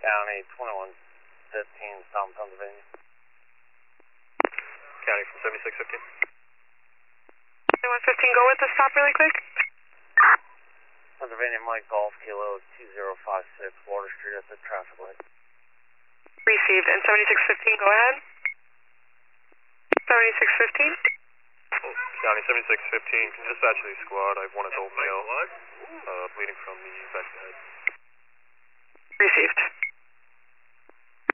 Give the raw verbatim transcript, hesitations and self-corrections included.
County, twenty-one fifteen, South Pennsylvania. County from seventy-six fifteen. twenty-one fifteen, go with the stop really quick. Pennsylvania Mike Golf Kilo two zero five six, Water Street at the traffic light. Received. And seventy-six fifteen, go ahead. seventy-six fifteen. County seventy-six fifteen, can you dispatch the squad? I have one adult male, uh, bleeding from the back of the head. Received.